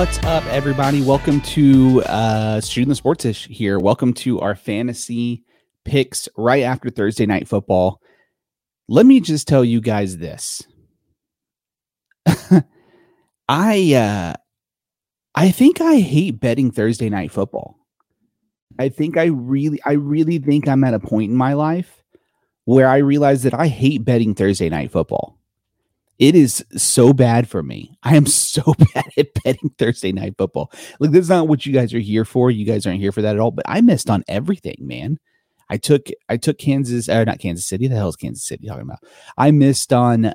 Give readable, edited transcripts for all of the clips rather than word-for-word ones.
What's up, everybody? Welcome to Shooting the Sports-ish here. Welcome to our fantasy picks right after Thursday Night Football. Let me just tell you guys this. I think I hate betting Thursday Night Football. I really think I'm at a point in my life where I realize that I hate betting Thursday Night Football. It is so bad for me. I am so bad at betting Thursday Night Football. Look, this is not what you guys are here for. You guys aren't here for that at all. But I missed on everything, man. I took Kansas, or not Kansas City. The hell is Kansas City talking about? I missed on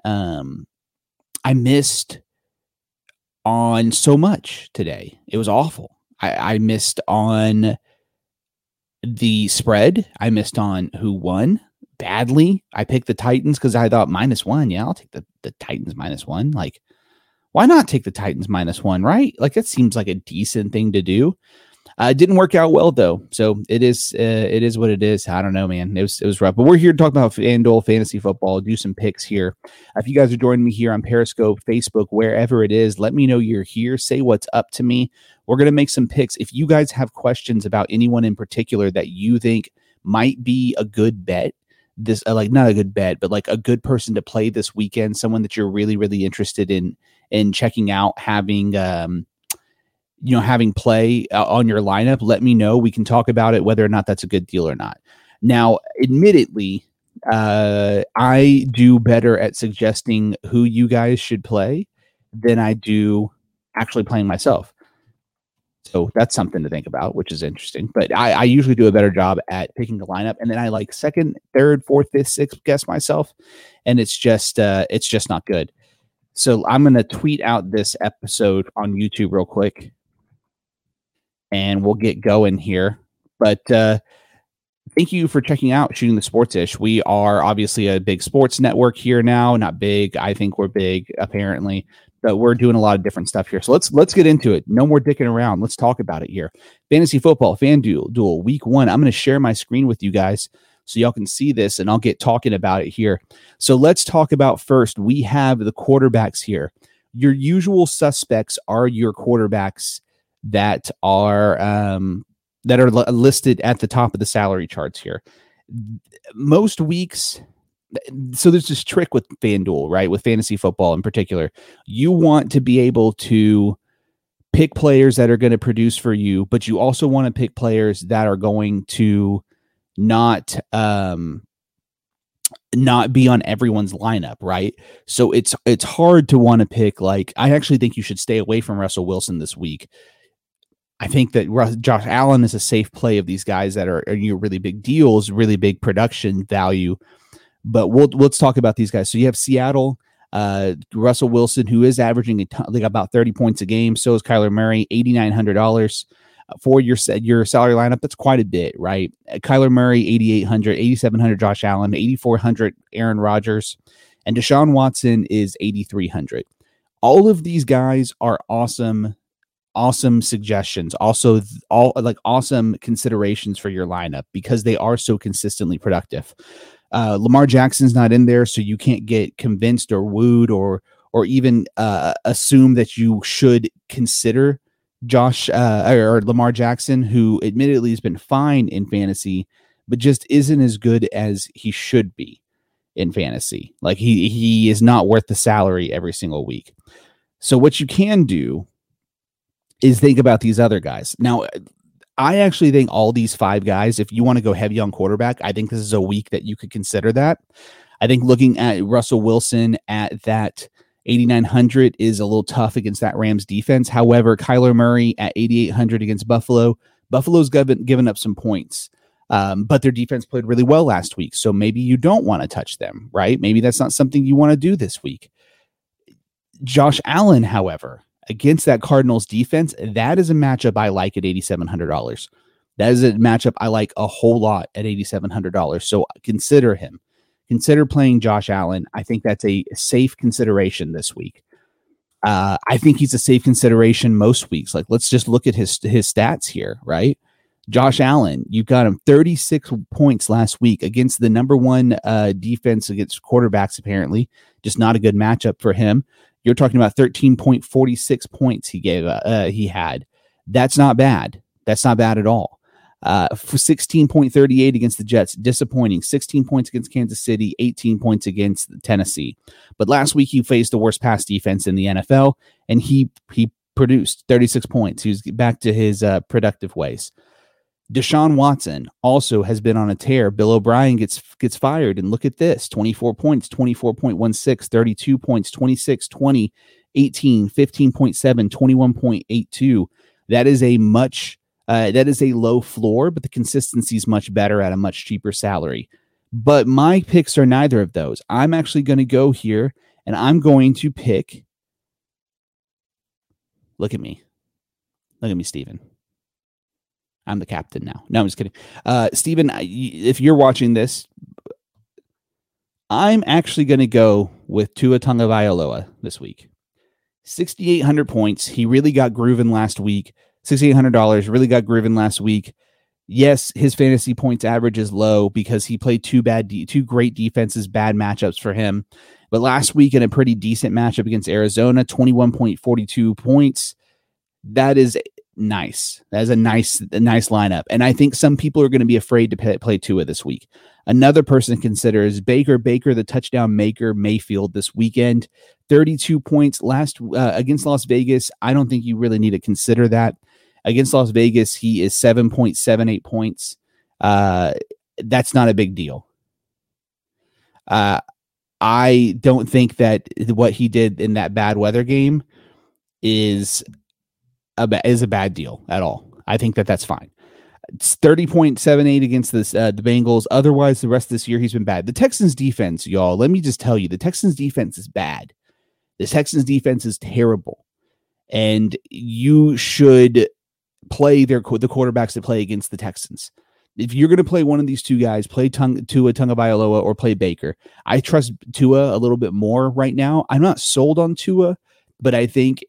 so much today. It was awful. I missed on the spread. I missed on who won badly. I picked the Titans because I thought -1. Yeah, I'll take the Titans -1. Like, why not take the Titans -1, right? Like, that seems like a decent thing to do. It didn't work out well, though. So it is what it is. I don't know, man. It was rough. But we're here to talk about FanDuel fantasy football, do some picks here. If you guys are joining me here on Periscope, Facebook, wherever it is, let me know you're here. Say what's up to me. We're going to make some picks. If you guys have questions about anyone in particular that you think might be a good bet, this not a good bet, but like a good person to play this weekend, someone that you're really, really interested in checking out, having play on your lineup, let me know. We can talk about it, whether or not that's a good deal or not. Now, admittedly, I do better at suggesting who you guys should play than I do actually playing myself. So that's something to think about, which is interesting. But I usually do a better job at picking the lineup, and then I like second, third, fourth, fifth, sixth guess myself, and it's just not good. So I'm going to tweet out this episode on YouTube real quick, and we'll get going here. But thank you for checking out Shooting the Sports-ish. We are obviously a big sports network here now. Not big. I think we're big, apparently. But we're doing a lot of different stuff here. So let's get into it. No more dicking around. Let's talk about it here. Fantasy football, FanDuel, week 1. I'm going to share my screen with you guys so y'all can see this, and I'll get talking about it here. So let's talk about first. We have the quarterbacks here. Your usual suspects are your quarterbacks that are listed at the top of the salary charts here. Most weeks. So there's this trick with FanDuel, right? With fantasy football in particular, you want to be able to pick players that are going to produce for you, but you also want to pick players that are going to not be on everyone's lineup, right? So it's hard to want to pick. Like, I actually think you should stay away from Russell Wilson this week. I think that Josh Allen is a safe play of these guys that are your really big deals, really big production value. But let's talk about these guys. So you have Seattle, Russell Wilson, who is averaging about 30 points a game. So is Kyler Murray, $8,900 for your salary lineup. That's quite a bit, right? Kyler Murray, $8,800, $8,700 Josh Allen, $8,400 Aaron Rodgers, and Deshaun Watson is $8,300. All of these guys are awesome suggestions. Also, awesome considerations for your lineup because they are so consistently productive. Lamar Jackson's not in there, so you can't get convinced or wooed or even assume that you should consider Josh or Lamar Jackson, who admittedly has been fine in fantasy, but just isn't as good as he should be in fantasy. Like, he is not worth the salary every single week. So what you can do is think about these other guys. Now, I actually think all these 5 guys, if you want to go heavy on quarterback, I think this is a week that you could consider that. I think looking at Russell Wilson at that 8,900 is a little tough against that Rams defense. However, Kyler Murray at 8,800 against Buffalo's given up some points, but their defense played really well last week. So maybe you don't want to touch them, right? Maybe that's not something you want to do this week. Josh Allen, however, against that Cardinals defense, that is a matchup I like at $8,700. That is a matchup I like a whole lot at $8,700. So consider him. Consider playing Josh Allen. I think that's a safe consideration this week. I think he's a safe consideration most weeks. Like, let's just look at his stats here, right? Josh Allen, you got him 36 points last week against the number 1 defense against quarterbacks, apparently. Just not a good matchup for him. You're talking about 13.46 points he had. That's not bad. That's not bad at all. For 16.38 against the Jets, disappointing. 16 points against Kansas City, 18 points against Tennessee. But last week he faced the worst pass defense in the NFL, and he produced 36 points. He was back to his productive ways. Deshaun Watson also has been on a tear. Bill O'Brien gets fired, and look at this: 24 points, 24.16, 32 points, 26, 20, 18, 15.7, 21.82. That is a low floor, but the consistency is much better at a much cheaper salary. But my picks are neither of those. I'm actually going to go here, and I'm going to pick. Look at me, Steven. I'm the captain now. No, I'm just kidding. Steven, if you're watching this, I'm actually going to go with Tua Tagovailoa this week. 6,800 points. He really got grooving last week. $6,800 really got grooving last week. Yes, his fantasy points average is low because he played two great defenses, bad matchups for him. But last week in a pretty decent matchup against Arizona, 21.42 points. That is nice. That is a nice lineup. And I think some people are going to be afraid to play Tua this week. Another person to consider is Baker, the touchdown maker, Mayfield this weekend. 32 points against Las Vegas. I don't think you really need to consider that. Against Las Vegas, he is 7.78 points. That's not a big deal. I don't think that what he did in that bad weather game is a bad deal at all. I think that's fine. It's 30.78 against the Bengals. Otherwise, the rest of this year, he's been bad. The Texans defense, y'all, let me just tell you, the Texans defense is bad. The Texans defense is terrible. And you should play the quarterbacks that play against the Texans. If you're going to play one of these two guys, play Tua Tagovailoa or play Baker. I trust Tua a little bit more right now. I'm not sold on Tua, but I think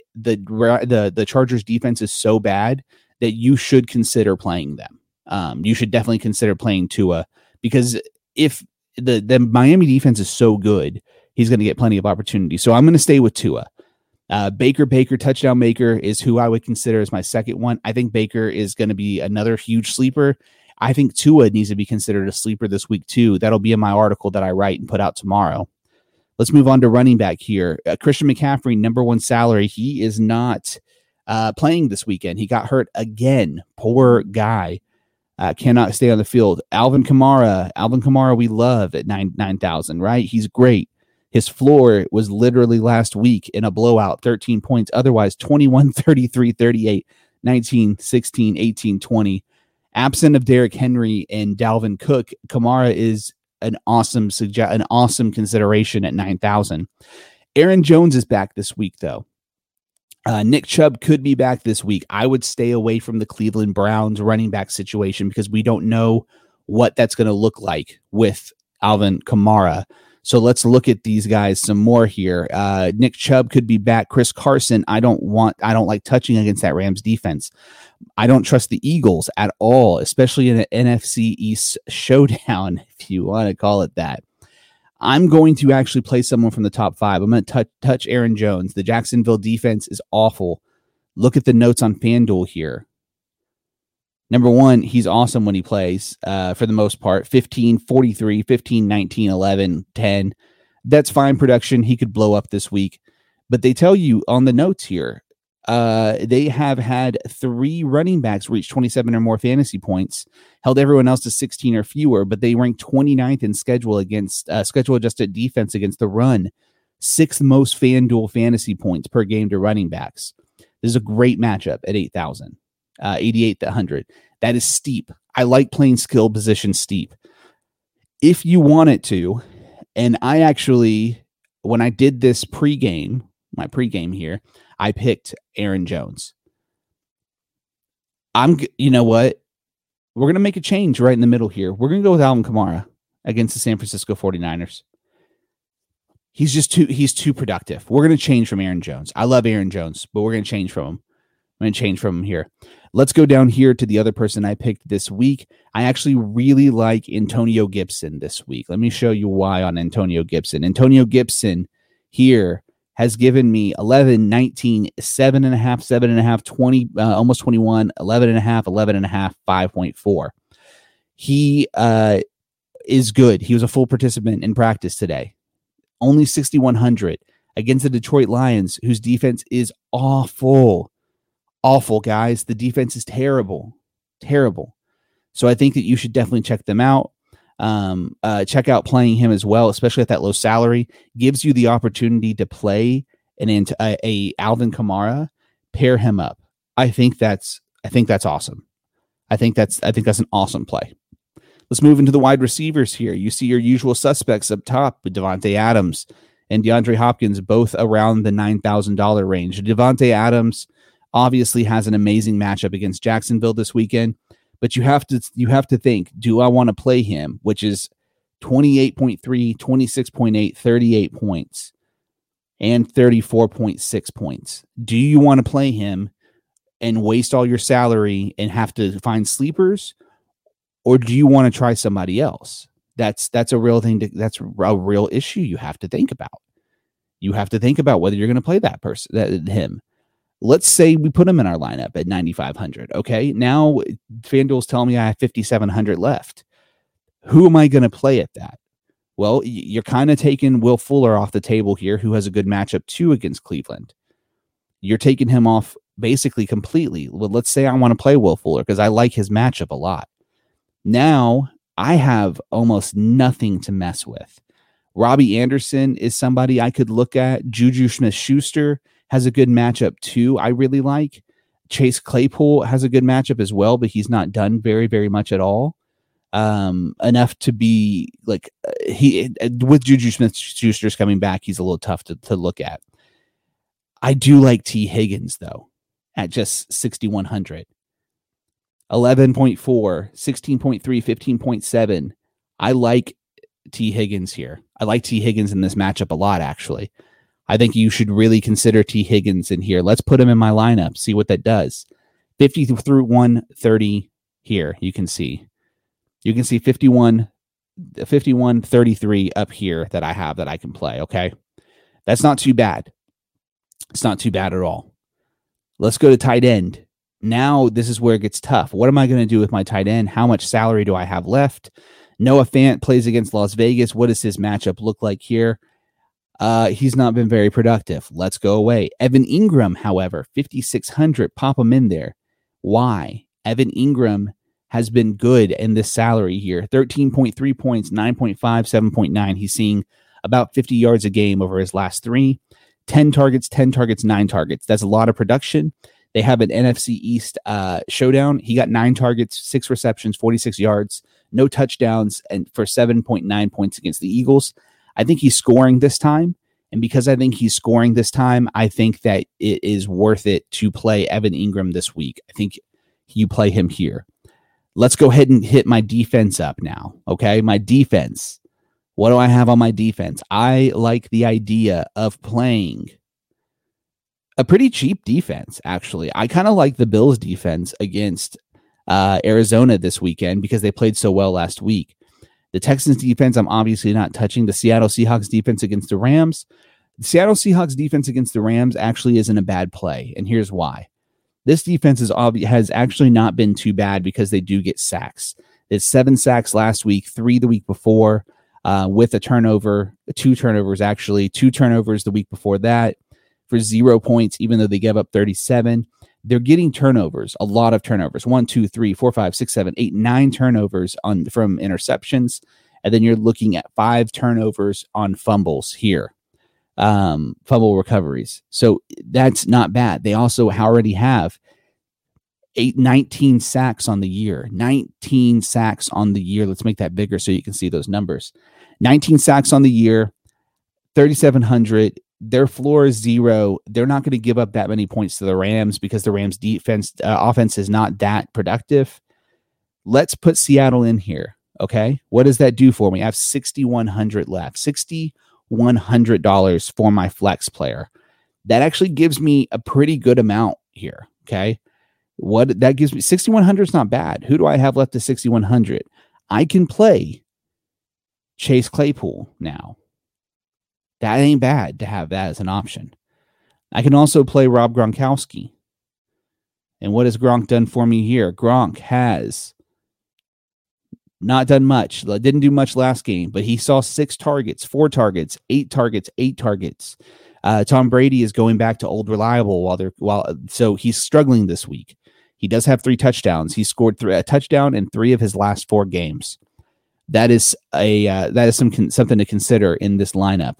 the Chargers defense is so bad that you should consider playing them. You should definitely consider playing Tua, because if the Miami defense is so good, he's going to get plenty of opportunity. So I'm going to stay with Tua. Baker, touchdown maker, is who I would consider as my second one. I think Baker is going to be another huge sleeper. I think Tua needs to be considered a sleeper this week too. That'll be in my article that I write and put out tomorrow. Let's move on to running back here. Christian McCaffrey, number one salary. He is not playing this weekend. He got hurt again. Poor guy. Cannot stay on the field. Alvin Kamara, we love at 9,000, right? He's great. His floor was literally last week in a blowout, 13 points. Otherwise, 21, 33, 38, 19, 16, 18, 20. Absent of Derrick Henry and Dalvin Cook, Kamara is an awesome consideration at 9,000. Aaron Jones is back this week, though. Nick Chubb could be back this week. I would stay away from the Cleveland Browns running back situation because we don't know what that's going to look like with Alvin Kamara. So let's look at these guys some more here. Nick Chubb could be back. Chris Carson, I don't like touching against that Rams defense. I don't trust the Eagles at all, especially in an NFC East showdown, if you want to call it that. I'm going to actually play someone from the top five. I'm going to touch Aaron Jones. The Jacksonville defense is awful. Look at the notes on FanDuel here. Number one, he's awesome when he plays for the most part. 15, 43, 15, 19, 11, 10. That's fine production. He could blow up this week. But they tell you on the notes here, they have had 3 running backs reach 27 or more fantasy points, held everyone else to 16 or fewer, but they ranked 29th in schedule adjusted defense against the run. 6th most FanDuel fantasy points per game to running backs. This is a great matchup at 8,000. 88 to 100. That is steep. I like playing skill position steep. If you wanted to, and I actually, when I did this my pregame here, I picked Aaron Jones. You know what? We're going to make a change right in the middle here. We're going to go with Alvin Kamara against the San Francisco 49ers. He's too productive. We're going to change from Aaron Jones. I love Aaron Jones, but we're going to change from him. I'm going to change from him here. Let's go down here to the other person I picked this week. I actually really like Antonio Gibson this week. Let me show you why on Antonio Gibson. Antonio Gibson here has given me 11, 19, 7.5, 7.5, 20, almost 21, 11.5, 11.5, 5.4. He is good. He was a full participant in practice today. Only 6,100 against the Detroit Lions, whose defense is awful. Awful, guys. The defense is terrible. Terrible. So I think that you should definitely check them out. Check out playing him as well, especially at that low salary. Gives you the opportunity to play a Alvin Kamara, pair him up. I think that's awesome. I think that's an awesome play. Let's move into the wide receivers here. You see your usual suspects up top with Davante Adams and DeAndre Hopkins, both around the $9,000 range. Davante Adams obviously has an amazing matchup against Jacksonville this weekend, but you have to think, do I want to play him, which is 28.3, 26.8, 38 points, and 34.6 points. Do you want to play him and waste all your salary and have to find sleepers? Or do you want to try somebody else? That's a real thing. That's a real issue you have to think about. You have to think about whether you're going to play that person, him. Let's say we put him in our lineup at 9,500. Okay, now FanDuel's telling me I have 5,700 left. Who am I going to play at that? Well, you're kind of taking Will Fuller off the table here, who has a good matchup too against Cleveland. You're taking him off basically completely. Well, let's say I want to play Will Fuller because I like his matchup a lot. Now I have almost nothing to mess with. Robbie Anderson is somebody I could look at. Juju Smith-Schuster has a good matchup too. I really like. Chase Claypool has a good matchup as well, but he's not done very, very much at all. Enough to be like with Juju Smith-Schuster's coming back, he's a little tough to look at. I do like T. Higgins though at just 6,100. 11.4, 16.3, 15.7. I like T. Higgins here. I like T. Higgins in this matchup a lot, actually. I think you should really consider T. Higgins in here. Let's put him in my lineup, see what that does. 50 through 130 here, you can see. You can see 51, 33 up here that I have that I can play, okay? That's not too bad. It's not too bad at all. Let's go to tight end. Now, this is where it gets tough. What am I going to do with my tight end? How much salary do I have left? Noah Fant plays against Las Vegas. What does his matchup look like here? He's not been very productive. Let's go away. Evan Ingram, however, 5,600. Pop him in there. Why? Evan Ingram has been good in this salary here. 13.3 points, 9.5, 7.9. He's seeing about 50 yards a game over his last 3. 10 targets, 9 targets. That's a lot of production. They have an NFC East showdown. He got 9 targets, 6 receptions, 46 yards, no touchdowns, and for 7.9 points against the Eagles. I think he's scoring this time. And because I think he's scoring this time, I think that it is worth it to play Evan Ingram this week. I think you play him here. Let's go ahead and hit my defense up now. Okay, my defense. What do I have on my defense? I like the idea of playing a pretty cheap defense, actually. I kind of like the Bills defense against Arizona this weekend because they played so well last week. The Texans defense, I'm obviously not touching. The Seattle Seahawks defense against the Rams. The Seattle Seahawks defense against the Rams actually isn't a bad play, and here's why. This defense has actually not been too bad because they do get sacks. It's 7 sacks last week, 3 the week before, with a turnover, 2 turnovers actually, 2 turnovers the week before that for 0 points, even though they gave up 37. They're getting turnovers, a lot of turnovers. 1, 2, 3, 4, 5, 6, 7, 8, 9 turnovers from interceptions. And then you're looking at 5 turnovers on fumbles here, fumble recoveries. So that's not bad. They also already have 19 sacks on the year. 19 sacks on the year. Let's make that bigger so you can see those numbers. 19 sacks on the year, 3,700. Their floor is 0. They're not going to give up that many points to the Rams because the Rams offense is not that productive. Let's put Seattle in here. Okay. What does that do for me? I have $6,100 left, $6,100 for my flex player. That actually gives me a pretty good amount here. Okay. What that gives me, 6,100 is not bad. Who do I have left to 6,100? I can play Chase Claypool now. That ain't bad to have that as an option. I can also play Rob Gronkowski. And what has Gronk done for me here? Gronk has not done much. Didn't do much last game, but he saw 6 targets, 4 targets, 8 targets, 8 targets. Tom Brady is going back to old reliable so he's struggling this week. He does have 3 touchdowns. He scored a touchdown in 3 of his last 4 games. That is something to consider in this lineup.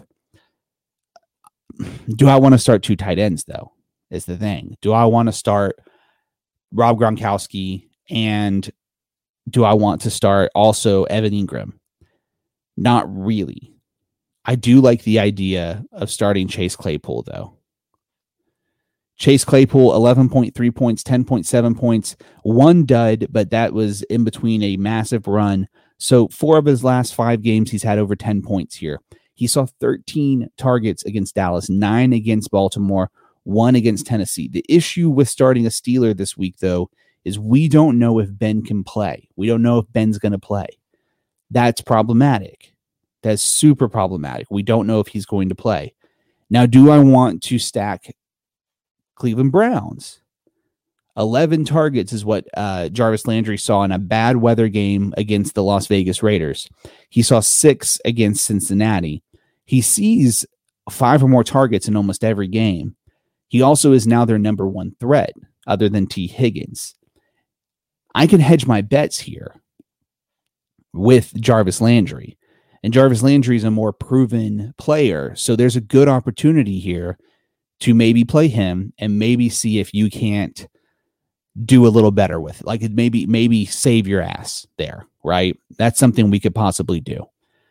Do I want to start 2 tight ends though? Is the thing. Do I want to start Rob Gronkowski, and do I want to start also Evan Ingram? Not really. I do like the idea of starting Chase Claypool, though. Chase Claypool, 11.3 points, 10.7 points, 1 dud, but that was in between a massive run. So 4 of his last 5 games, he's had over 10 points here. He saw 13 targets against Dallas, 9 against Baltimore, 1 against Tennessee. The issue with starting a Steeler this week, though, is we don't know if Ben can play. We don't know if Ben's going to play. That's problematic. That's super problematic. We don't know if he's going to play. Now, do I want to stack Cleveland Browns? 11 targets is what Jarvis Landry saw in a bad weather game against the Las Vegas Raiders. He saw 6 against Cincinnati. He sees 5 or more targets in almost every game. He also is now their number 1 threat, other than T. Higgins. I can hedge my bets here with Jarvis Landry. And Jarvis Landry is a more proven player, so there's a good opportunity here to maybe play him and maybe see if you can't do a little better with it. Like maybe save your ass there, right? That's something we could possibly do.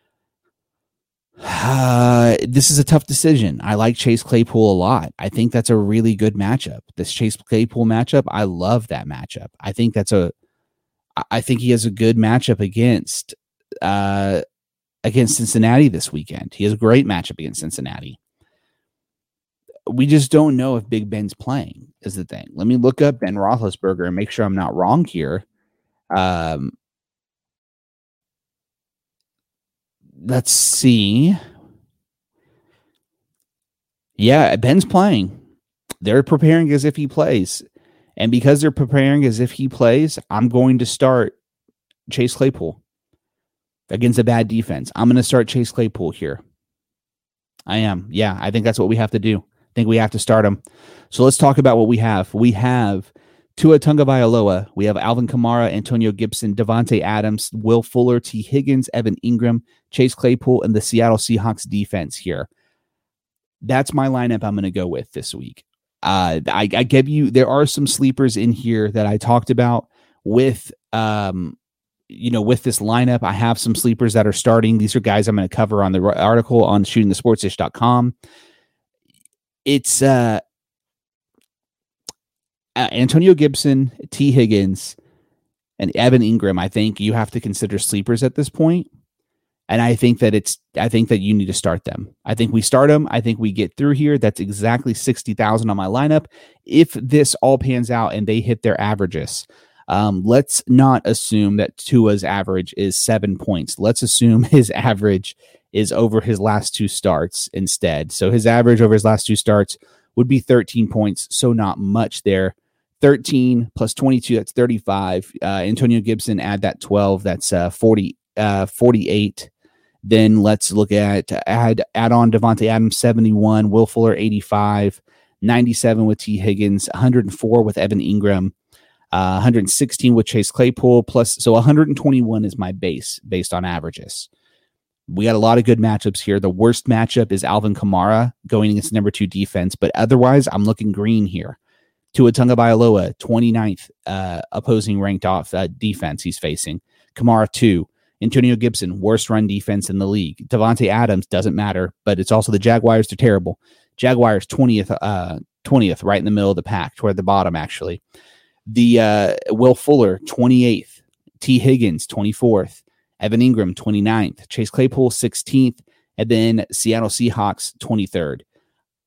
This is a tough decision. I like Chase Claypool a lot. I think that's a really good matchup. This Chase Claypool matchup, I love that matchup. I think he has a good matchup against Cincinnati this weekend. He has a great matchup against Cincinnati. We just don't know if Big Ben's playing is the thing. Let me look up Ben Roethlisberger and make sure I'm not wrong here. Let's see. Yeah, Ben's playing. They're preparing as if he plays. And because they're preparing as if he plays, I'm going to start Chase Claypool against a bad defense. I'm going to start Chase Claypool here. I am. Yeah, I think that's what we have to do. I think we have to start him. So let's talk about what we have. We have Tua Tagovailoa. We have Alvin Kamara, Antonio Gibson, Davante Adams, Will Fuller, T. Higgins, Evan Ingram, Chase Claypool, and the Seattle Seahawks defense here. That's my lineup I'm going to go with this week. I give you, there are some sleepers in here that I talked about with, with this lineup. I have some sleepers that are starting. These are guys I'm going to cover on the article on shootingthesportsish.com. It's Antonio Gibson, T. Higgins, and Evan Ingram. I think you have to consider sleepers at this point. And I think that you need to start them. I think we start them. I think we get through here. That's exactly 60,000 on my lineup. If this all pans out and they hit their averages, let's not assume that Tua's average is 7 points. Let's assume his average is over his last 2 starts instead. So his average over his last 2 starts would be 13 points. So not much there. 13 plus 22, that's 35. Antonio Gibson, add that 12, that's 48. Then let's look at add on Davante Adams, 71, Will Fuller, 85, 97 with T. Higgins, 104 with Evan Ingram, 116 with Chase Claypool, so 121 is my base based on averages. We got a lot of good matchups here. The worst matchup is Alvin Kamara going against number 2 defense, but otherwise I'm looking green here. Tua Tagovailoa, 29th opposing ranked off defense he's facing. Kamara 2. Antonio Gibson, worst run defense in the league. Davante Adams, doesn't matter, but it's also the Jaguars. They're terrible. Jaguars 20th, right in the middle of the pack, toward the bottom, actually. The Will Fuller, 28th. T. Higgins, 24th. Evan Ingram, 29th. Chase Claypool, 16th. And then Seattle Seahawks, 23rd.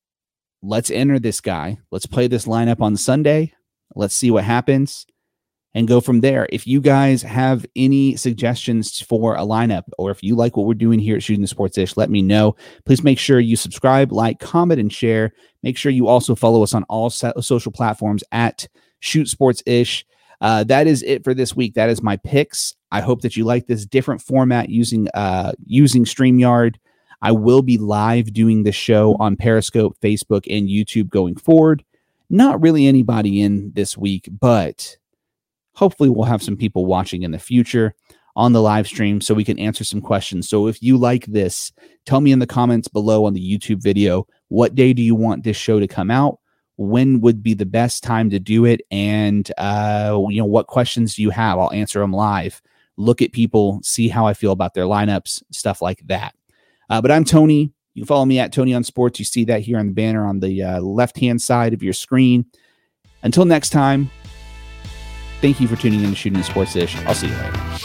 Let's enter this guy. Let's play this lineup on Sunday. Let's see what happens. and go from there. If you guys have any suggestions for a lineup, or if you like what we're doing here at Shooting the Sports Ish, let me know. Please make sure you subscribe, like, comment, and share. Make sure you also follow us on all social platforms at Shoot Sports Ish. That is it for this week. That is my picks. I hope that you like this different format using StreamYard. I will be live doing the show on Periscope, Facebook, and YouTube going forward. Not really anybody in this week, but hopefully we'll have some people watching in the future on the live stream so we can answer some questions. So if you like this, tell me in the comments below on the YouTube video, what day do you want this show to come out? When would be the best time to do it? And, what questions do you have? I'll answer them live. Look at people, see how I feel about their lineups, stuff like that. But I'm Tony. You can follow me at Tony on Sports. You see that here on the banner on the left-hand side of your screen. Until next time, thank you for tuning in to Shooting the Sports Ish. I'll see you later.